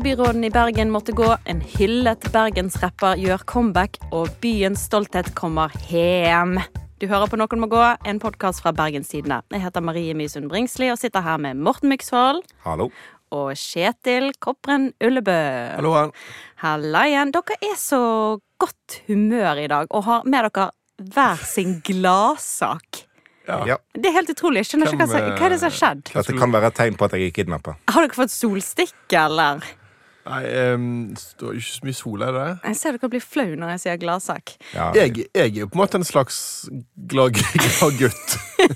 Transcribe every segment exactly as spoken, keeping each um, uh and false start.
Skolebyråden i Bergen måtte gå, en hyllet Bergensrapper gjør comeback, og byens stolthet kommer hjem. Du hører på Noen må gå, en podcast fra Bergens Tidende. Jeg heter Marie Mysund Bringsli og sitter her med Morten Myksvold. Hallo. Og Kjetil Koppren Ullebø. Hallo. Halla igjen. Dere er så godt humør i dag, og har med dere hver sin gladsak. Ja. Ja. Det er helt utrolig. Jeg skjønner ikke hva, hva er det som har skjedd. Dette kan være et tegn på at jeg er kidnappet. Har dere fått solstikke, eller? Nei, um, det er jo ikke så mye sol, er det? Jeg ser dere blir flau når jeg sier gladsak. Ja. Jeg, jeg er jo på en måte en slags glad, glad gutt.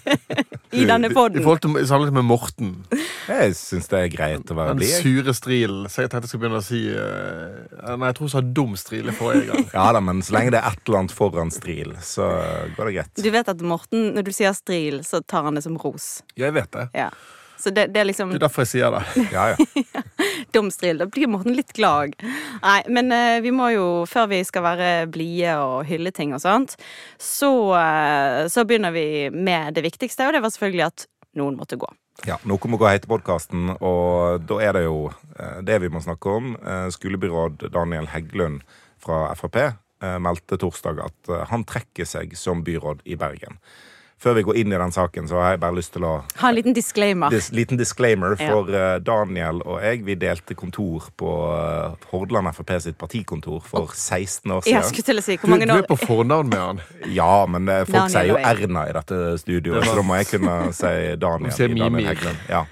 I denne podden. I forhold til sammenlignet med Morten. Jeg synes det er greit å være blid. Den sure stril. Så jeg tenkte jeg skulle begynne å si uh, Nei, jeg tror jeg sa dum stril i forrige gang. Ja da, men så lenge det er et eller annet foran stril, så går det greit. Du vet at Morten, når du sier stril, så tar han det som ros. Jeg vet det. Ja. Så det, det er liksom... Det er derfor jeg sier det. Ja, ja. Dumstril, da blir Morten litt glad. Nei, men uh, vi må jo, før vi skal være blie og hylle ting og sånt, så, uh, så begynner vi med det viktigste, og det var selvfølgelig at noen måtte gå. Ja, Noen må gå hit til podcasten, og da er det jo uh, det vi må snakke om. Uh, skolebyråd Daniel Heggelund fra F H P uh, meldte torsdag at uh, han trekker seg som byråd i Bergen. Før vi går inn i den saken, så har jeg bare lyst til å... Ha en liten disclaimer. Dis, liten disclaimer, for ja. Daniel og jeg, vi delte kontor på uh, Hordaland F H P sitt partikontor for seksten år siden. Jeg skulle til å si, hvor mange du, år... Du er på fornavn med han. Ja, men uh, folk Daniel sier jo og Erna i dette studioet, så da må jeg kunne si Daniel si i Daniel Heggelund. Ja.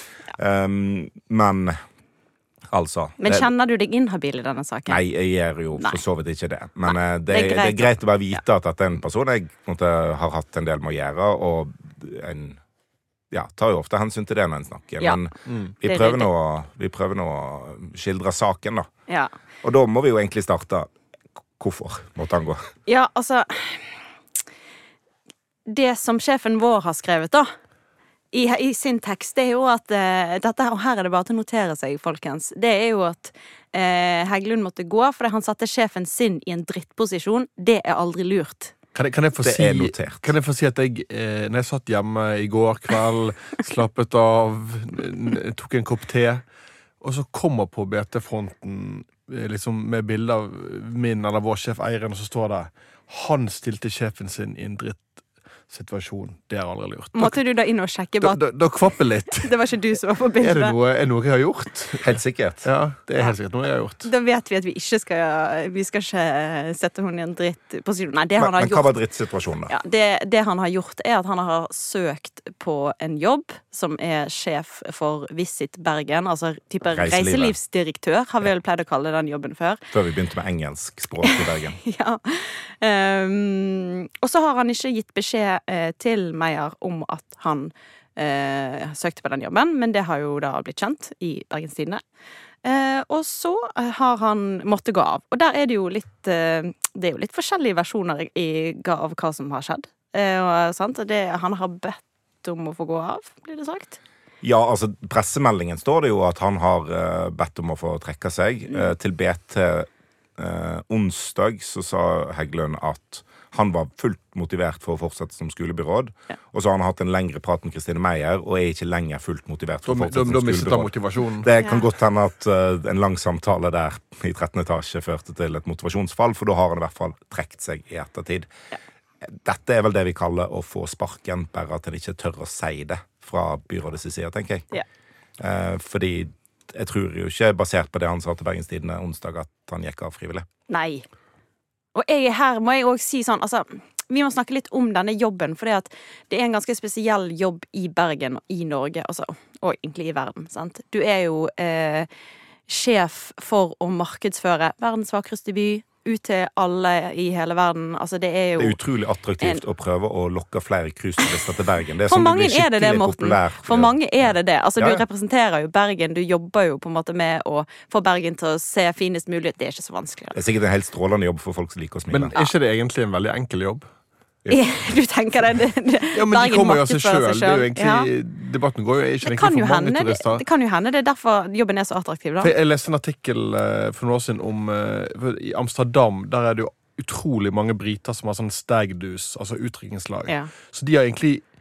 Um, men... Altså, men kjenner du deg inhabil i denne saken? Nei, jeg gjør jo for så vidt ikke det. Men nei, det, det, er det er greit å bare vite ja. at dette er en person jeg måte, har hatt en del med å gjøre, og en, ja, tar jo ofte hensyn til det når en snakker. Ja. Men mm. vi, prøver nå, vi prøver nå å skildre saken, da. Ja. Og da må vi jo egentlig starte. Hvorfor måtte han gå? Ja, altså... Det som sjefen vår har skrevet, da, I, I sin tekst, det er jo at uh, dette, og her er det bare til å notere seg, folkens. Det er jo at uh, Heggelund måtte gå fordi han satte sjefen sin i en drittposisjon. Det er aldri lurt. Kan jeg, kan jeg få det si, er notert. Kan jeg få si at jeg, eh, når jeg satt hjemme i går kveld, slappet av, tok en kopp te, og så kommer på B T-fronten liksom med bilder av min eller vår sjef Eiren, og så står det han stilte sjefen sin i en dritt situasjon. Det er aldri lurt. Måtte du da inn og sjekke? Da, da, da kvapper litt. Det var ikke du som var på bildet. Er det noe, er det noe jeg har gjort? Helt sikkert. Ja, det er helt sikkert noe jeg har gjort. Da vet vi at vi ikke skal vi skal ikke sette hun i en dritt posisjon. Nei, det men, han har men hva gjort, var drittsituasjonen da? Ja, det, det han har gjort er at han har søkt på en jobb som er sjef for Visit Bergen, altså type Reiselivet. reiselivsdirektør, har vi vel pleid å kalle den jobben før. Før vi begynte med engelsk språk i Bergen. Ja. Um, og så har han ikke gitt beskjed eh, til Meyer om at han eh, søkte på den jobben, men det har jo da blitt kjent i Bergens Tidende. Eh, og så har han måttet gå av. Og der er det jo litt eh, det er jo litt forskjellige versjoner i, av hva som har skjedd. Eh, og, sant? Det, han har bedt om å få gå av, blir det sagt? Ja, altså pressemeldingen står det jo at han har uh, bedt om å få trekke seg. Mm. Uh, til B T uh, onsdag så sa Heggelund at han var fullt motivert for å fortsette som skolebyråd, ja. Og så har han hatt en lengre prat med Kristine Meyer, og er ikke lenger fullt motivert for å fortsette da, da, som skolebyråd. Det kan ja. godt hende at uh, en lang samtale der i trettende etasje førte til et motivasjonsfall, for da har han i hvert fall trekt seg i ettertid. Ja. Dette er vel det vi kaller å få sparken, bare at han ikke tør å si det fra byrådets side, tenker jeg. Ja. Uh, fordi jeg tror jo ikke, basert på det han sa til Bergens Tidende onsdag, at han gikk av frivillig. Nei. Og jeg, her må jeg også si sånn, altså, vi må snakke litt om denne jobben, for det er en ganske spesiell jobb i Bergen og i Norge, altså, og egentlig i verden, sant? Du er jo eh, sjef for å markedsføre verdens vakreste by, ut til alle i hele verden. Altså, det er jo... Det er utrolig attraktivt en... å prøve å lokke flere cruiseturister til Bergen. Det er for sånn mange er det det, Morten. Populær. For mange er det det. Altså, ja. Du representerer jo Bergen, du jobber jo på en måte med å få Bergen til å se finest mulig. Det er ikke så vanskelig. Det er sikkert en helt strålende jobb for folk som liker å smile. Men er ikke det egentlig en veldig enkel jobb? Ja. Du tenker det, det, det ja, men de kommer jo av seg selv. Det er jo egentlig, ja. Debatten går jo ikke egentlig for mange hende, turister. Det, det kan jo hende, det er derfor jobben er så attraktiv da. For jeg leste en artikkel uh, for noen år siden om uh, i Amsterdam, der er det jo utrolig mange briter som har sånn stagdus, altså utdrikningslag. Ja. Så de har egentlig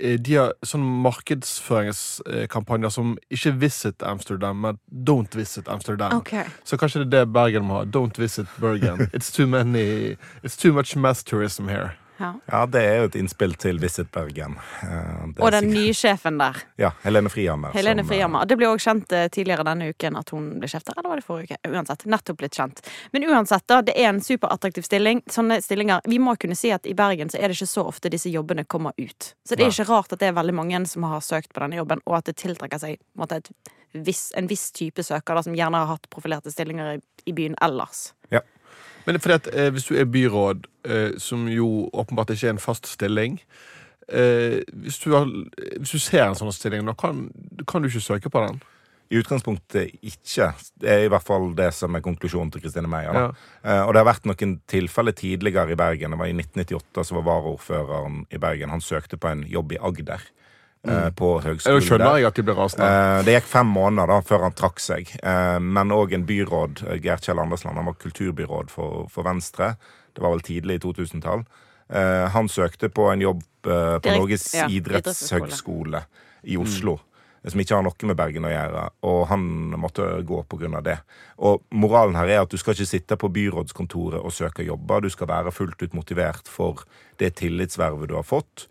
de har sånne markedsføringskampanjer som ikke Visit Amsterdam, men Don't Visit Amsterdam. Okay. Så kanskje det er det Bergen må ha. Don't Visit Bergen. It's too many, it's too much mass tourism here. Ja. ja, det er jo et innspill til Visit Bergen. Og den nye sjefen der. Ja, Helene Frihammer. Helene Frihammer. Det ble også kjent tidligere denne uken at hun ble sjef der, eller var det forrige uke? Uansett, nettopp litt kjent. Men uansett da, det er en superattraktiv stilling. Sånne stillinger, vi må kunne si at i Bergen så er det ikke så ofte disse jobbene kommer ut. Så det er ikke rart at det er veldig mange som har søkt på denne jobben, og at det tiltrekker seg på en måte, et viss, en viss type søker da, som gjerne har hatt profilerte stillinger i, i byen ellers. Ja. Men fordi at eh, hvis du er byråd, eh, som jo åpenbart ikke er en fast stilling, eh, hvis, du har, hvis du ser en sånn stilling, da kan, kan du ikke søke på den? I utgangspunktet ikke. Det er i hvert fall det som er konklusjonen til Kristine Meyer. Da. Ja. Eh, og det har vært noen tilfeller tidligere i Bergen. Det var i nitten nittiåtte så var varaordføreren i Bergen. Han søkte på en jobb i Agder. Mm. På høgskolen. Jeg skjønner jeg at de ble rasende. Det gikk fem måneder da, før han trakk seg. Men også en byråd, Gert Kjell Andersland, han var kulturbyråd for, for Venstre. Det var vel tidlig i to tusen-tall. Han søkte på en jobb på Direkt, Norges ja, idrettshøgskole i Oslo. Mm. Som ikke har noe med Bergen å gjøre. Og han måtte gå på grunn av det. Og moralen her er at du skal ikke sitte på byrådskontoret og søke jobber. Du skal være fullt ut motivert for det tillitsvervet du har fått.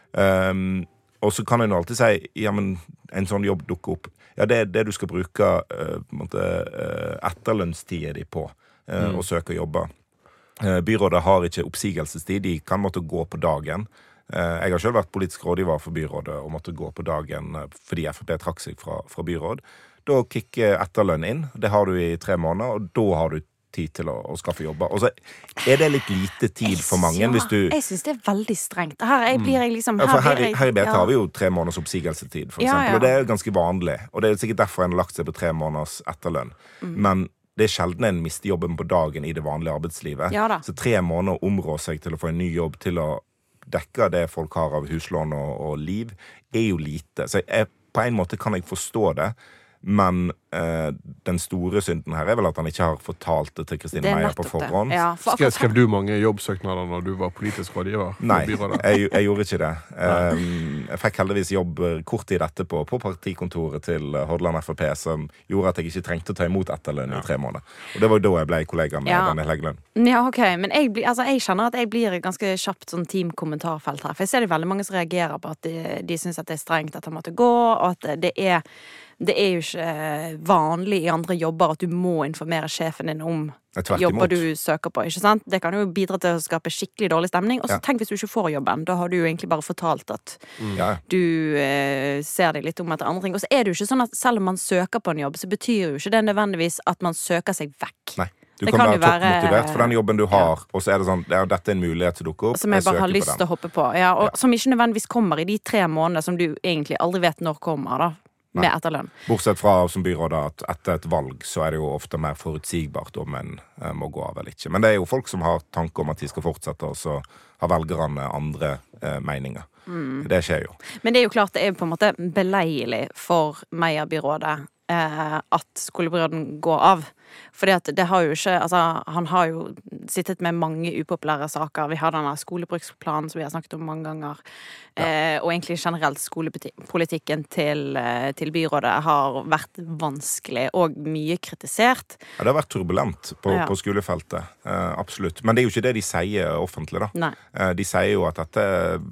Um, Og så kan jeg nå alltid si, ja, men en sånn jobb dukker opp. Ja, det er det du skal bruke uh, på en måte, uh, etterlønnstida di på, uh, mm. og søke jobber. Uh, byrådet har ikke oppsigelsestid, de kan måtte gå på dagen. Uh, jeg har selv vært politisk rådgiver for byrådet, og måtte gå på dagen uh, fordi F P trakk seg fra, fra byråd. Da kikker etterlønn inn, det har du i tre måneder, og da har du tid til å, å skaffe jobber. Og så er det litt lite tid for mange. Ja, hvis du... jeg synes det er veldig strengt. Her jeg blir jeg liksom... Her, her, her, jeg, her i B T ja. har vi jo tre måneders oppsigelsetid, for ja, eksempel. ja. Og det er jo ganske vanlig. Og det er sikkert derfor en har lagt seg på tre måneders etterlønn. Mm. Men det er sjelden en mister jobben på dagen i det vanlige arbeidslivet. Ja, da. Så tre måneder områ seg til å få en ny jobb til å dekke det folk har av huslån og, og liv, er jo lite. Så jeg, på en måte kan jeg forstå det. Men eh, den store synden her er vel at han ikke har fortalt det til Kristine Meyer på forhånd. Ja, for skrev, skrev du mange jobbsøknader når du var politisk rådgiver? Nei, jeg, jeg gjorde ikke det. Um, jeg fikk heldigvis jobb kort tid etterpå på partikontoret til Hordaland F P, som gjorde at jeg ikke trengte å ta imot etterlønn ja. i tre måneder. Og det var jo da jeg ble kollega med ja. Denne Heggelund. Ja, ok, men jeg, blir, altså, jeg kjenner at jeg blir et ganske kjapt sånn teamkommentarfelt her. For jeg ser det veldig mange som reagerer på at de, de synes at det er strengt at han måtte gå, og at det er Det er jo ikke vanlig i andre jobber at du må informere sjefen din om jobber du søker på, ikke sant? Det kan jo bidra til å skape skikkelig dårlig stemning. Og så ja. tenk hvis du ikke får jobben, da har du jo egentlig bare fortalt at mm. du eh, ser deg litt om etter andre ting. Og så er det jo ikke sånn at selv om man søker på en jobb, så betyr jo ikke det nødvendigvis at man søker seg vekk. Nei. Du det kan, kan være toppmotivert for den jobben du har, ja. og så er det sånn, det er, dette er en mulighet til å dukke opp. Som jeg, jeg bare har lyst til å hoppe på. Ja, og ja. som ikke nødvendigvis kommer i de tre månedene som du egentlig aldri vet når kommer, da. Med etterlønn. Bortsett fra som byrådet at etter et valg så er det jo ofte mer forutsigbart om en eh, må gå av eller ikke. Men det er jo folk som har tanke om at de skal fortsette, og så har velgerne andre eh, meninger. Mm. Det skjer jo. Men det er jo klart det er på en måte beleilig for Meyer-byrådet eh, at skolebyråden går av. Fordi at det har jo ikke, altså han har jo sittet med mange upopulære saker. Vi har denne skolebruksplanen som vi har snakket om mange ganger. Ja. Eh, og egentlig generelt skolepolitikken til, til byrådet har vært vanskelig og mye kritisert. Ja, det har vært turbulent på, ja. på skolefeltet, eh, absolutt. Men det er jo ikke det de sier offentlig da. Nei. Eh, de sier jo at dette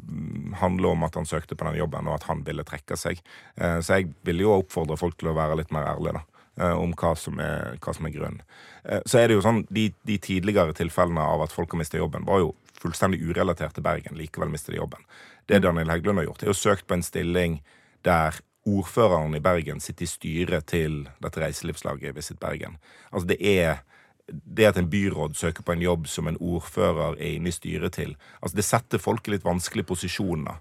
handler om at han søkte på den jobben, og at han ville trekke seg. Eh, så jeg vil jo oppfordre folk til å være litt mer ærlige da. Om hva som er, hva som er grunn. Så er det jo sånn, de, de tidligere tilfellene av at folk har mistet jobben, var jo fullstendig urelatert til Bergen, likevel mistet de jobben. Det Daniel Heggelund har gjort, er jo søkt på en stilling der ordføreren i Bergen sitter i styret til dette reiselivslaget Visit Bergen. Altså det er det at en byråd søker på en jobb som en ordfører er inne i styret til, altså det setter folk i litt vanskelige posisjoner.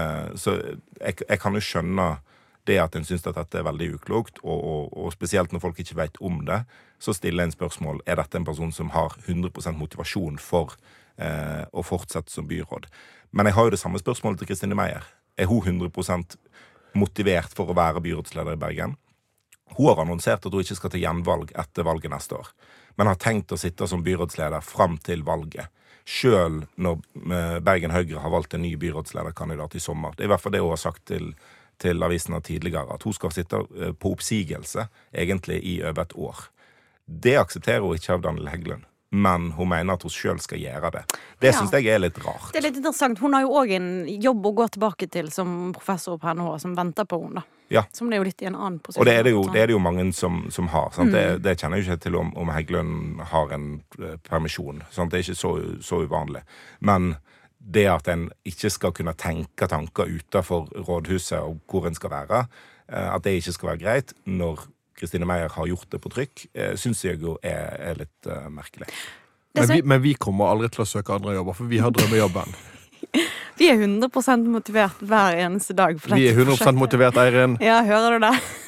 Så jeg, jeg kan jo skjønne det at en synes at dette er veldig uklokt, og, og, og spesielt når folk ikke vet om det, så stiller en spørsmål, er dette en person som har hundre prosent motivasjon for eh, å fortsette som byråd? Men jeg har jo det samme spørsmålet til Kristine Meyer. Er hun hundre prosent motivert for å være byrådsleder i Bergen? Hun har annonsert at hun ikke skal til gjenvalg etter valget neste år, men har tenkt å sitte som byrådsleder fram til valget, selv når Bergen Høyre har valgt en ny byrådslederkandidat i sommer. Det er i hvert fall det hun har sagt til, til avisene tidligere, at hun skal sitte på oppsigelse, egentlig i over et år. Det aksepterer hun ikke av Daniel Heggelund, men hun mener at hun selv skal gjøre det. Det Ja. synes jeg er litt rart. Det er litt interessant. Hun har jo også en jobb å gå tilbake til som professor på N H, som venter på henne, da. Ja. Som det er jo litt i en annen posisjon. Og det er det jo, det er det jo mange som, som har. Sant? Det, det kjenner jeg jo ikke til om, om Heggelund har en eh, permisjon. Sant? Det er ikke så, så uvanlig. Men det at en ikke skal kunne tenke tanker utenfor rådhuset og hvor en skal være, eh, at det ikke skal være greit når Kristine Meyer har gjort det på trykk, eh, synes jeg jo er, er litt uh, merkelig. Men vi, men vi kommer aldri til å søke andre jobber, for vi har drømmejobben. Vi er hundre prosent motivert hver eneste dag. For Vi er dette hundre prosent prosjektet. motivert, Eirin. Ja, hører du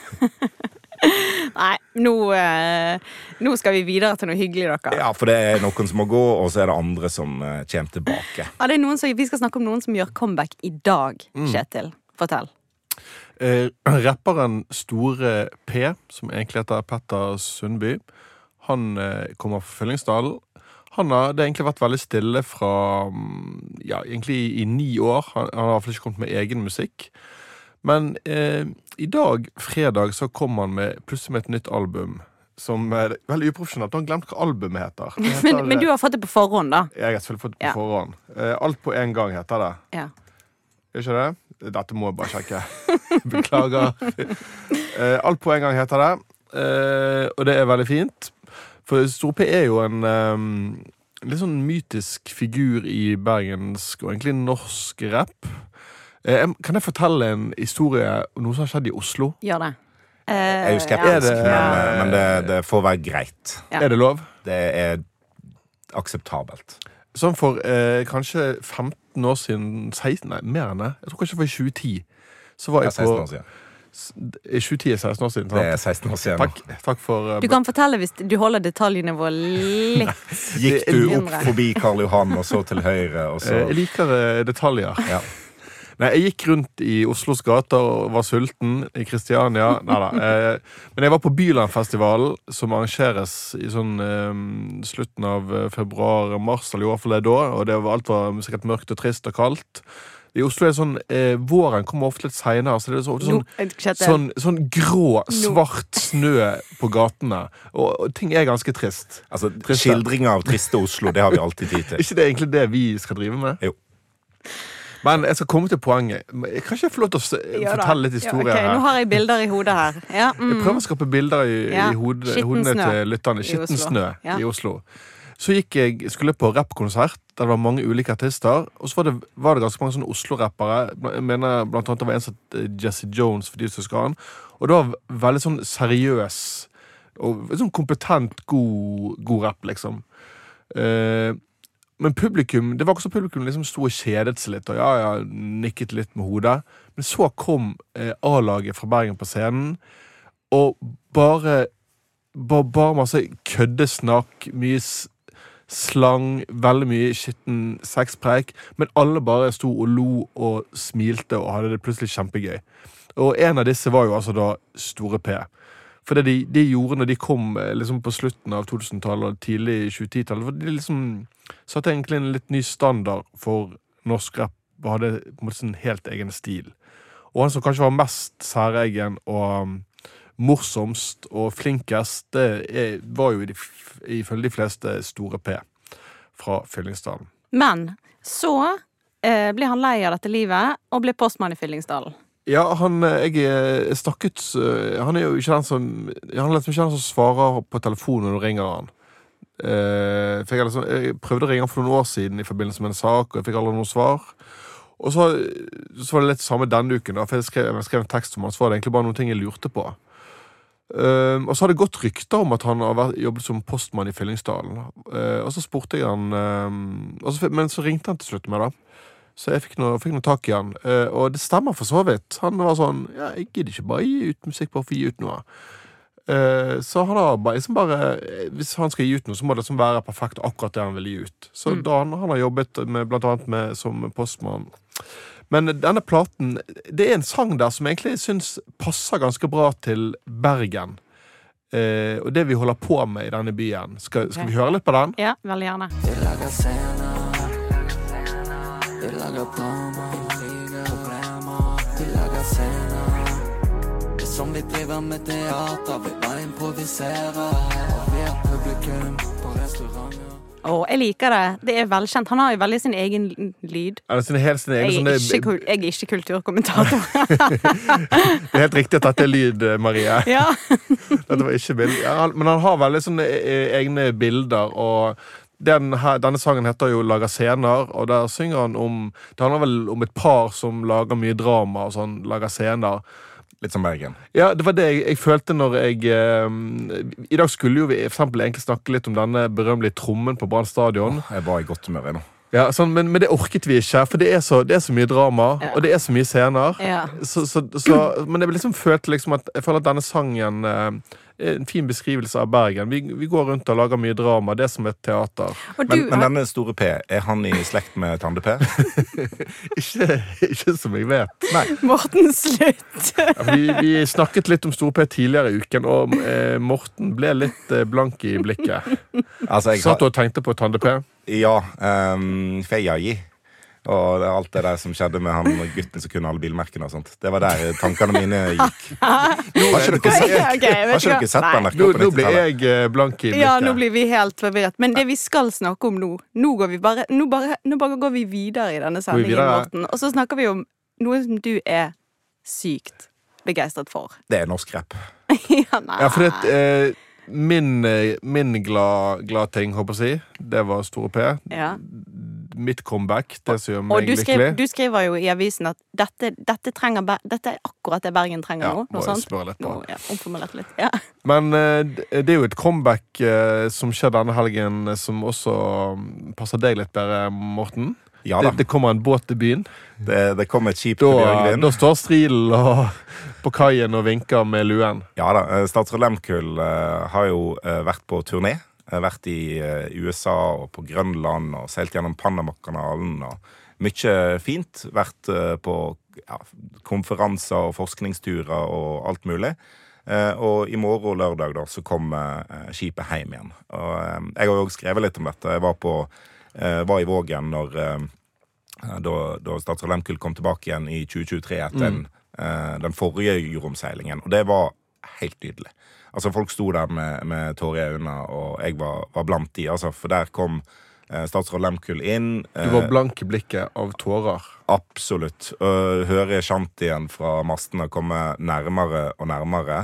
det? Nei, nå, eh, nå skal vi videre til noe hyggelig, dere. Ja, for det er noen som må gå, og så er det andre som uh, kommer tilbake. Ja, det er noen som, vi skal snakke om noen som gjør comeback i dag, Kjetil. Fortell. Eh, rapperen Store P, som egentlig heter Petter Sundby, han eh, kommer fra Fyllingsdalen. Han har det har egentlig vært veldig stille fra, ja, egentlig i, i ni år. Han, han har i hvert fall ikke kommet med egen musikk. Men eh, i dag, fredag, så kom han med, plutselig med et nytt album, som er veldig uprofesjonelt. Han har glemt hva albumet heter. Det heter Men, men du har fått det på forhånd, da? Jeg har selvfølgelig fått det på Ja. forhånd. Eh, alt på en gang heter det. Ja. Gjør ikke det? Dette må jeg bare sjekke. Beklager. Eh, alt på en gang heter det. Eh, og det er veldig fint. For Store P er jo en um, litt sånn mytisk figur i bergensk og egentlig norsk rap. Eh, kan jeg fortelle en historie om noe som har skjedd i Oslo? Gjør det. Eh, Jeg er jo ja. skeptisk, Er det- men, uh, men det, det får være greit. Ja. Er det lov? Det er akseptabelt. Sånn for eh, kanskje femten år siden, seksten, nei, mer enn det. Jeg tror kanskje det var i tjue ti. Så var Det jeg er seksten på år siden. I tjue ti er seksten år siden. Det Sant? er seksten år siden. Takk, takk for eh, Du kan fortelle hvis du holder detaljnivået litt. Gikk du opp Mindre. forbi Karl Johan og så til høyre, og så Eh, Jeg liker eh, detaljer. Ja. Nei, jeg gikk rundt i Oslos gater og var sulten i Kristiania. Neida. Eh, men jeg var på Bylandfestivalen, som arrangeres i sånn eh, slutten av eh, februar-mars, eller i hvert fall det da, og det var, alt var sikkert mørkt og trist og kaldt. I Oslo er det sånn, eh, våren kommer ofte litt senere, så det er så, ofte sånn, Nå, Kjetil. sånn, sånn grå, svart snø på gatene, og, og ting er ganske trist. Altså, Trist. skildringer av triste Oslo, det har vi alltid tid til. Ikke det egentlig det vi skal drive med? Jo. Men jeg skal komme til poenget. Jeg kan ikke få lov til å s- Ja da. fortelle litt historier ja, ok, her. Nå har jeg bilder i hodet her. Ja, mm. Jeg prøver å skape bilder i, Ja. i hod, Skitten hodene snø til lytterne. i Skitten Oslo. snø Ja. i Oslo. Så gikk jeg, skulle på rappkonsert, der det var mange ulike artister, og så var det, var det ganske mange sånne Oslo-rappere. Jeg mener blant annet det var en som het Jesse Jones, for de som husker han. Og det var veldig sånn seriøs og sånn kompetent, god, god rapp, liksom. Eh, men publikum, det var ikke så publikum liksom sto og kjedet seg litt, og ja, ja, nikket litt med hodet. Men så kom eh, A-laget fra Bergen på scenen, og bare, bare, bare masse køddesnakk, mye s- slang, veldig mye skitten sexpreik, men alle bare sto og lo og smilte og hadde det plutselig kjempegøy. Og en av disse var jo altså da Store P. For det de, de gjorde når de kom eh, liksom på slutten av tusentallet og tidlig i tjue-ti-tallet, for de liksom satte egentlig en litt ny standard for norsk rap og hadde på en måte sin helt egen stil. Og han som kanskje var mest særegen og um, morsomst og flinkest, det er, var jo i de, f- ifølge de fleste Store P fra Fyllingsdalen. Men så eh, ble han lei av dette livet og ble postmann i Fyllingsdalen. Ja, han, jeg er stakket, øh, han er jo ikke den som, han er liksom ikke den som svarer på telefonen når du ringer han. Eh, for jeg, liksom, jeg prøvde å ringe han for noen år siden i forbindelse med en sak, og jeg fikk aldri noe svar. Og så, så var det litt samme denne uken, da, for jeg skrev, jeg skrev en tekst om han, så var det egentlig bare noen ting jeg lurte på. Um, og så har det gått rykter om at han har vært, jobbet som postmann i Fyllingsdalen. Uh, og så spurte jeg han um, og så, men så ringte han til slutt med da. Så jeg fikk noe, fikk noe tak i han. Uh, og det stemmer for så vidt. Han var sånn, ja, jeg gidder ikke bare gi ut musikk bare for å gi ut noe. Uh, så han har bare, liksom bare, hvis han skal gi ut noe, så må det liksom være perfekt akkurat det han vil gi ut. Så Mm. da han, han har jobbet med, blant annet med, som postmann Men denne platen, det er en sang der som egentlig synes passer ganske bra til Bergen. Eh, og det vi holder på med i denne byen. Skal, skal vi høre litt på den? Ja, veldig gjerne. Vi lager scener, vi lager drama, problemer, vi lager scener. Det er som vi driver med teater, vi bare improviserer, og vi er publikum på restauranter. Åh, jeg liker det. Det er velkjent. Han har jo veldig sin egen lyd. Er det sin, helt sin egen, jeg, er sånn, ikke, jeg er ikke kulturkommentator. Det er helt riktig at dette er lyd, Marie. Ja. Dette var ikke bild. Ja, men han har veldig sånne egne bilder, og den her, denne sangen heter jo Lager scener, og der synger han om, det handler vel om et par som lager mye drama og sånn, lager scener. Litt som Bergen. Ja, det var det jeg, jeg følte når jeg eh, I dag skulle jo vi for eksempel egentlig snakke litt om denne berømmelige trommen på Brann stadion. Oh, jeg var i godt humør nå. Ja, sånn, men, men det orket vi ikke, for det er så, det er så mye drama, ja. og det er så mye scener. Ja. Så, så, så, men jeg liksom følte liksom at jeg føler at denne sangen eh, er en fin beskrivelse av Bergen. Vi, vi går rundt og lager mye drama, det er som et teater. Du, men, men denne store P, er han i slekt med Tande P? ikke, ikke som jeg vet. Nei. Morten, slutt! Ja, vi, vi snakket litt om store P tidligere i uken, og eh, Morten ble litt eh, blank i blikket. Altså, jeg Satt du og tenkte på Tande P? Ja, um, Fejaji. Og det er alt det der som skjedde med han og gutten som kunne alle bilmerkene og sånt. Det var der tankene mine gikk. Har ikke dere sett, Okay, okay, har ikke dere sett den der Nå, på nå blir nittitallet? jeg blank i blikket. Ja, nå blir vi helt forvirret. Men det vi skal snakke om nå, nå går vi bare, nå bare, nå bare går vi videre i denne sendingen, videre? Morten. Og så snakker vi om noe som du er sykt begeistret for. Det er norsk rap. Ja, nei. Ja, for det, eh, min, min glad, glad ting, håper jeg å si, det var store P. Ja. Mitt comeback, det som gjør Og meg du, skrev, lykkelig. du skriver jo i avisen at dette, dette, trenger, Ber- dette er akkurat det Bergen trenger Ja, nå. må Noe jeg sånt. spørre litt på. Nå, ja, omformulert litt. Ja. Men eh, det er jo et comeback eh, som skjer denne helgen, eh, som også mm, passer deg litt bedre, Morten. Ja Det, da, det kommer en båt til byen. det, det kom et skip til Da, Bjørgvin. da står Strilen og, på kaien og vinker med luen. Ja da, eh, Statsråd Lemkull eh, har jo eh, vært på turné. Eh, vært i eh, U S A og på Grønland og seilt gjennom Panama-kanalen og mye fint. Vært eh, på ja, konferanser og forskningsturer og alt mulig. Eh, og i morgen og lørdag da, så kommer eh, skipet hjem igjen. Og eh, jeg har jo også skrevet litt om dette. Jeg var, på, eh, var i Vågen når, eh, da, da Statsråd Lemkull kom tilbake igjen i tjue tjuetre etter en, eh, den forrige juromseilingen. Og det var helt nydelig. Altså, folk sto der med, med tårer i øynene, og jeg var, var blant de. Altså, for der kom eh, Statsråd Lemkull inn. Du var blank i blikket av tårer. Absolutt. Og hører shantien fra mastene komme nærmere og nærmere.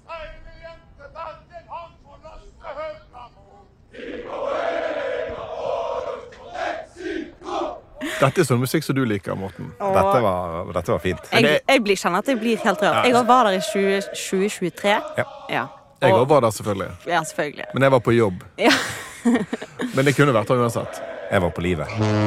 Dette er sånn musikk som du liker, Morten. Dette var, dette var fint. Jeg, jeg blir, kjenner at jeg blir helt rørt. Jeg var der i tjue tjuetre. Ja. Ja. Jeg Og- også var der, selvfølgelig. Ja, selvfølgelig. Men jeg var på jobb. Ja. Men det kunne vært der uansett. Jeg var på livet.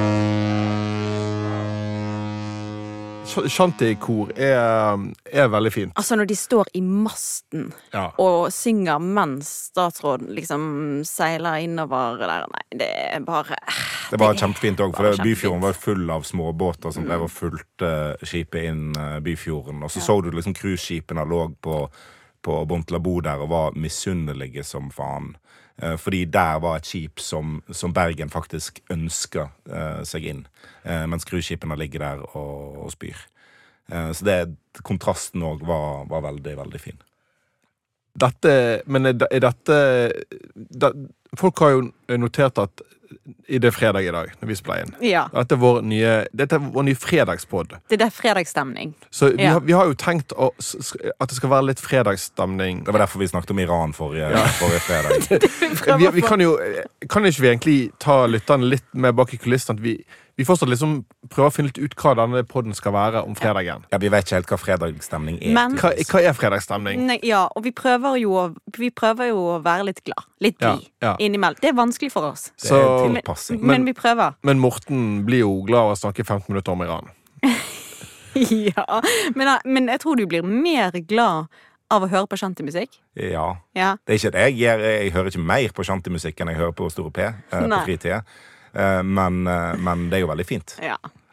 Sh- Shanty-kor er, er veldig fint. Altså, når de står i masten Ja. og synger mens statsråden liksom seiler innover der, nei, det er bare Det var kjempefint òg, for Bare det- Byfjorden kjempefint. var full av småbåter som drev og fulgte skipet inn eh, Byfjorden. Og så så du liksom cruiseskipene lå på, på Bontlabo der og var misunnelige som faen. Eh, Fordi der var et skip som, som Bergen faktisk ønska eh, seg inn. Eh, mens cruiseskipene ligger der og, og spyr. Eh, så det, kontrasten òg var, var veldig, veldig fin. Dette, men er, er dette da, folk har jo notert at i det er fredag i dag, når vi spiller inn. Ja. Dette er vår nye, dette er vår nye fredagspodd. Det er fredagsstemning. Så vi, Ja. har, vi har jo tenkt å, s- s- at det skal være litt fredagsstemning. Det var derfor vi snakket om Iran forrige, Ja. forrige fredag. Vi, vi kan jo Kan ikke vi egentlig ta lytterne litt med bak i kulissene? At vi, vi fortsatt liksom prøver å finne litt ut hva denne podden skal være om fredagen. Ja, Vi vet ikke helt hva fredagsstemning er. Men- Hva, hva er fredagsstemning? Nei, ja, og vi prøver jo å, vi prøver jo å være litt glad. Litt Ja, blid. ja. Innimellom. Det er vanskelig for oss. Det er Så- tilpassing. Men vi prøver. Men Morten blir jo glad av å snakke femten minutter om Iran. Ja. Men, men jeg tror du blir mer glad av å høre på shantymusikk. Ja. Ja. Det er ikke det jeg gjør. Jeg hører ikke mer på shantymusikk enn jeg hører på Store P eh, på Nei. fritida. Eh, men, eh, men det er jo veldig fint. Ja.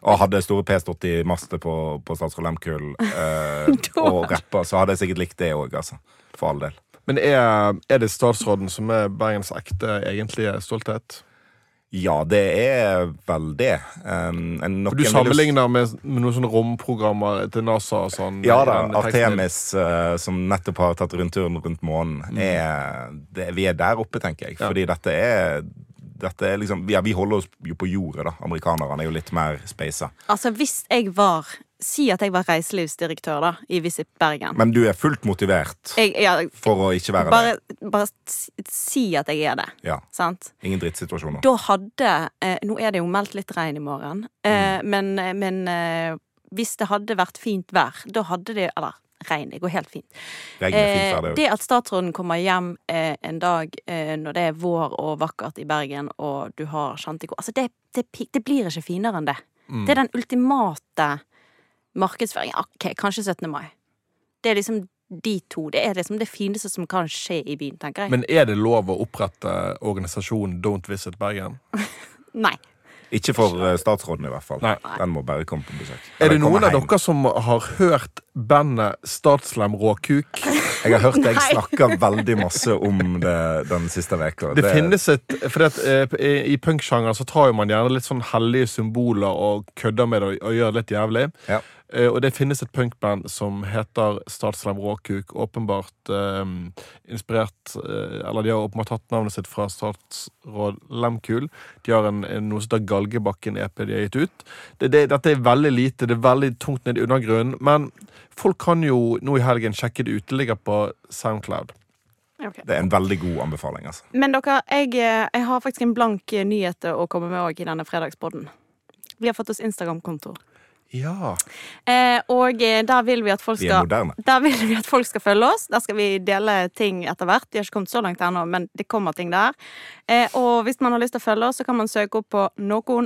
Og hadde Store P stått i mastet på, på Statsråd Lehmkuhl eh, og rappa, så hadde jeg sikkert likt det også, altså. For all del. Men er, er det statsråden som er Bergens ekte egentlige stolthet? Ja, det er vel det. Um, en, For du sammenligner med, med noen sånne romprogrammer til NASA og sånn? Ja da, Artemis, uh, som nettopp har tatt rundturen rundt månen, mm. er, det, vi er der oppe, tenker jeg. Ja. Fordi dette er, dette er liksom, ja, vi holder oss jo på jordet da. Amerikanerne er jo litt mer spacet. Altså, hvis jeg var... Si at jeg var reiselivsdirektør da, i Visit Bergen. Men du er fullt motivert jeg, ja, for å ikke være bare, det? Bare si at jeg er det. Ja. Sant? Ingen drittsituasjoner. Da hadde, eh, nå er det jo meldt litt regn i morgen, eh, mm. men, men eh, hvis det hadde vært fint vær, da hadde det, eller regn, det går helt fint. Regn er fint vær, det, det at statsråden kommer hjem eh, en dag eh, når det er vår og vakkert i Bergen, og du har Chantico, altså det, det, det blir ikke finere enn det. Mm. Det er den ultimate markedsføring, ok, kanskje syttende mai. Det er liksom de to. Det er liksom det fineste som kan skje i byen, tenker jeg. Men er det lov å opprette organisasjonen Don't Visit Bergen? Nei. Ikke for statsråden i hvert fall. Nei. Den må bare komme på besøk. Er det noen av dere som har hørt bandet Statslem Råkuk? Jeg har hørt deg snakke veldig masse om det den siste veka. Det, det finnes et, for det, i punksjangeren så tar man gjerne litt sånn hellige symboler og kødder med det og gjør det litt jævlig. Ja. Og det finnes et punkband som heter Statslem Råkuk, åpenbart eh, inspirert, eh, eller de har åpenbart tatt navnet sitt fra Statsråd Lehmkuhl. De har en, en noe som heter Galgebakken-E P de har gitt ut. Det, det, dette er veldig lite, det er veldig tungt ned i undergrunnen, men folk kan jo nå i helgen sjekke det ut. Det ligger på SoundCloud. Okay. Det er en veldig god anbefaling, altså. Men dere, jeg, jeg har faktisk en blank nyhet å komme med også i denne fredagspodden. Vi har fått oss Instagram-konto. Ja. Eh, og der vil vi at folk skal Der vil vi at folk skal følge oss. Der skal vi dele ting etter hvert. De har ikke kommet så langt ennå, men det kommer ting der. Eh, og hvis man har lyst til å følge oss, så kan man søke opp på Noen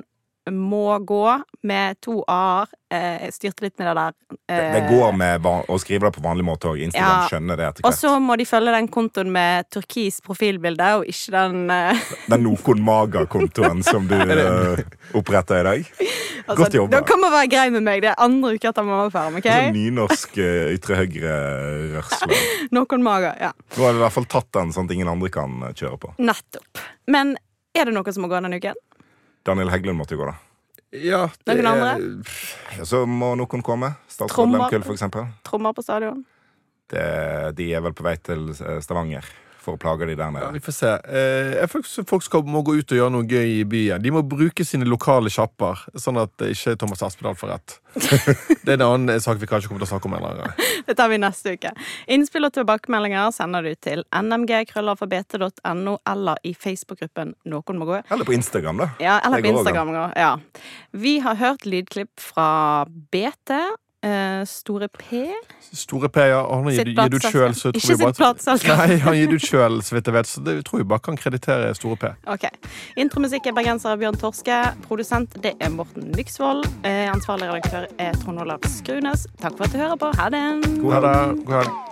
må gå med to a-er. Eh, jeg styrte litt med det der. Eh, det, det går med å skrive det på vanlig måte og Instagram ja. Skjønner det etter hvert. Og så må de følge den kontoen med turkis profilbilde, og ikke den eh... Den Noen maga-kontoen som du uh, oppretter i dag. Altså, godt jobba. Da kan man være grei med meg. Det er andre uker etter mammaperm, ok? Sånn nynorsk uh, ytre høyre-rørsle. Noen maga, ja. Nå har vi i hvert fall tatt den sånn at ingen andre kan kjøre på. Nettopp. Men er det noe som må gå denne uken? Daniel Heggelund måtte jo gå da. Ja, det noen andre? Ja, så må noen komme. Statsråd Lehmkuhl for eksempel. Trommer på stadion. Det, de er vel på vei til Stavanger for å plage de der nede. Ja, vi får se. Eh, folk, folk skal, må gå ut og gjøre noe gøy i byen. De må bruke sine lokale kjapper, sånn at ikke Thomas Aspedal får rett. Det er en annen sak vi kanskje kommer til å snakke om en eller annen. Det tar vi neste uke. Innspill og tilbakemeldinger sender du til n m g krøller for b t punktum n o eller i Facebook-gruppen Noen må gå. Eller på Instagram, da. Ja, eller på Instagram, ja. Vi har hørt lydklipp fra B T, Uh, Store P. Store P, ja. Han har gitt ut selv, så tror jeg bare... Nei, han har gitt ut selv, så vidt jeg vet, så det tror jeg bare kan kreditere Store P. Ok. Intromusikk er bergenser Bjørn Torske. Produsent, det er Morten Lyksvold. Uh, ansvarlig redaktør er Trond Olav Skrunes. Takk for at du hører på. Ha det! God helg. God helg.